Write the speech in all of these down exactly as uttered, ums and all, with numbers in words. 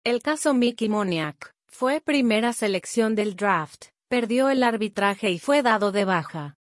El caso Mickey Moniak fue primera selección del draft, perdió el arbitraje y fue dado de baja.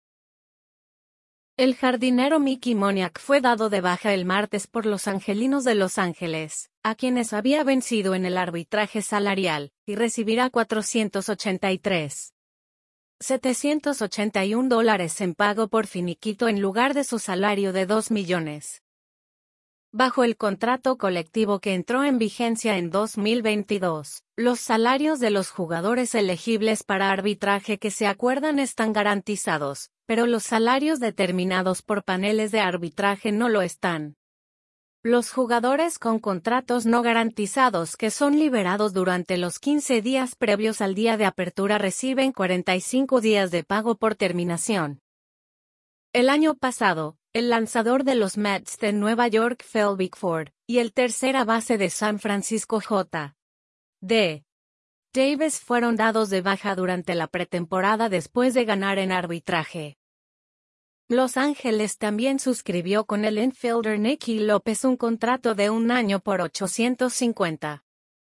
El jardinero Mickey Moniak fue dado de baja el martes por los Angelinos de Los Ángeles, a quienes había vencido en el arbitraje salarial, y recibirá cuatrocientos ochenta y tres mil setecientos ochenta y un dólares en pago por finiquito en lugar de su salario de dos millones. Bajo el contrato colectivo que entró en vigencia en dos mil veintidós, los salarios de los jugadores elegibles para arbitraje que se acuerdan están garantizados, pero los salarios determinados por paneles de arbitraje no lo están. Los jugadores con contratos no garantizados que son liberados durante los quince días previos al día de apertura reciben cuarenta y cinco días de pago por terminación. El año pasado, el lanzador de los Mets de Nueva York Phil Bickford, y el tercera base de San Francisco J. D. Davis fueron dados de baja durante la pretemporada después de ganar en arbitraje. Los Ángeles también suscribió con el infielder Nicky López un contrato de un año por ochocientos cincuenta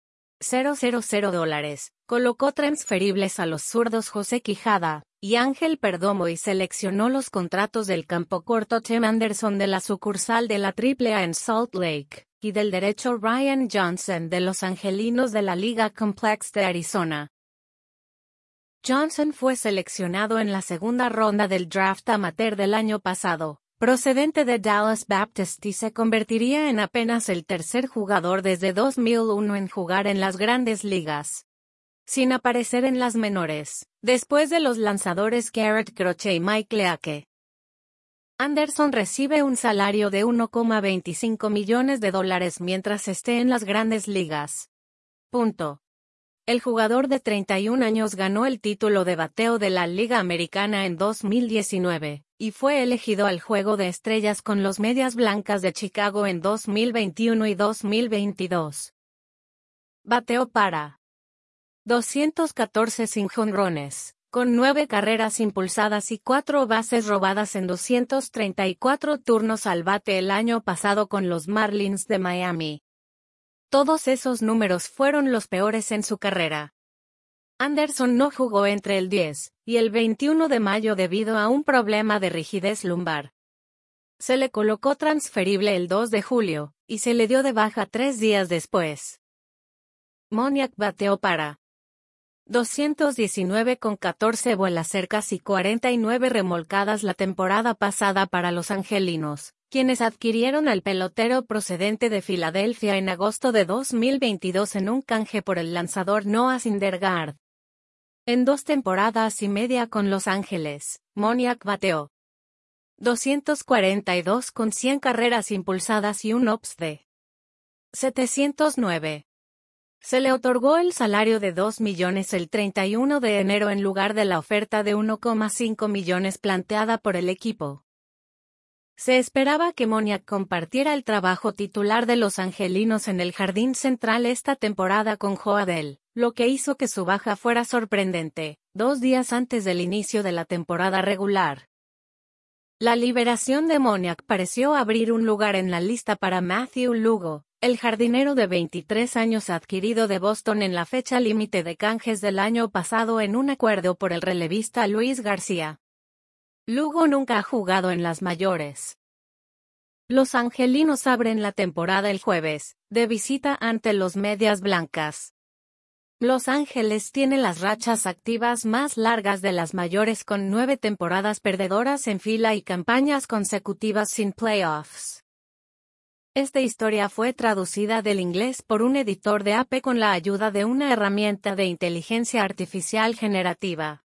mil dólares, colocó transferibles a los zurdos José Quijada y Ángel Perdomo y seleccionó los contratos del campo corto Tim Anderson de la sucursal de la triple A en Salt Lake, y del derecho Ryan Johnson de los Angelinos de la Liga Complex de Arizona. Johnson fue seleccionado en la segunda ronda del draft amateur del año pasado, procedente de Dallas Baptist y se convertiría en apenas el tercer jugador desde dos mil uno en jugar en las grandes ligas, sin aparecer en las menores, después de los lanzadores Garrett Crochet y Mike Leake. Anderson recibe un salario de uno coma veinticinco millones de dólares mientras esté en las grandes ligas. Punto. El jugador de treinta y un años ganó el título de bateo de la Liga Americana en dos mil diecinueve, y fue elegido al Juego de Estrellas con los Medias Blancas de Chicago en dos mil veintiuno y dos mil veintidós. Bateó para doscientos catorce sin jonrones, con nueve carreras impulsadas y cuatro bases robadas en doscientos treinta y cuatro turnos al bate el año pasado con los Marlins de Miami. Todos esos números fueron los peores en su carrera. Anderson no jugó entre el diez y el veintiuno de mayo debido a un problema de rigidez lumbar. Se le colocó transferible el dos de julio, y se le dio de baja tres días después. Moniak bateó para doscientos diecinueve con catorce vuelas cercas y cuarenta y nueve remolcadas la temporada pasada para los Angelinos, quienes adquirieron al pelotero procedente de Filadelfia en agosto de dos mil veintidós en un canje por el lanzador Noah Syndergaard. En dos temporadas y media con Los Ángeles, Moniak bateó doscientos cuarenta y dos con cien carreras impulsadas y un O P S de setecientos nueve. Se le otorgó el salario de dos millones el treinta y uno de enero en lugar de la oferta de uno coma cinco millones planteada por el equipo. Se esperaba que Moniak compartiera el trabajo titular de los Angelinos en el jardín central esta temporada con Jo Adell, lo que hizo que su baja fuera sorprendente, dos días antes del inicio de la temporada regular. La liberación de Moniak pareció abrir un lugar en la lista para Matthew Lugo, el jardinero de veintitrés años adquirido de Boston en la fecha límite de canjes del año pasado en un acuerdo por el relevista Luis García. Lugo nunca ha jugado en las mayores. Los Angelinos abren la temporada el jueves, de visita ante los Medias Blancas. Los Ángeles tiene las rachas activas más largas de las mayores con nueve temporadas perdedoras en fila y campañas consecutivas sin playoffs. Esta historia fue traducida del inglés por un editor de A P con la ayuda de una herramienta de inteligencia artificial generativa.